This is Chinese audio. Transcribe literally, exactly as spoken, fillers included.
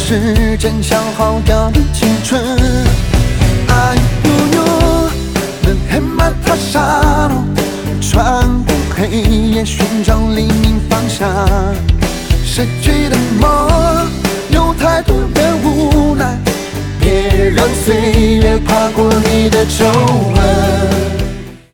时间消耗掉的青春。哎呦呦，人黑马塔沙罗，穿过黑夜寻找黎明方向。失去的梦有太多的无奈，别让岁月跨过你的皱纹。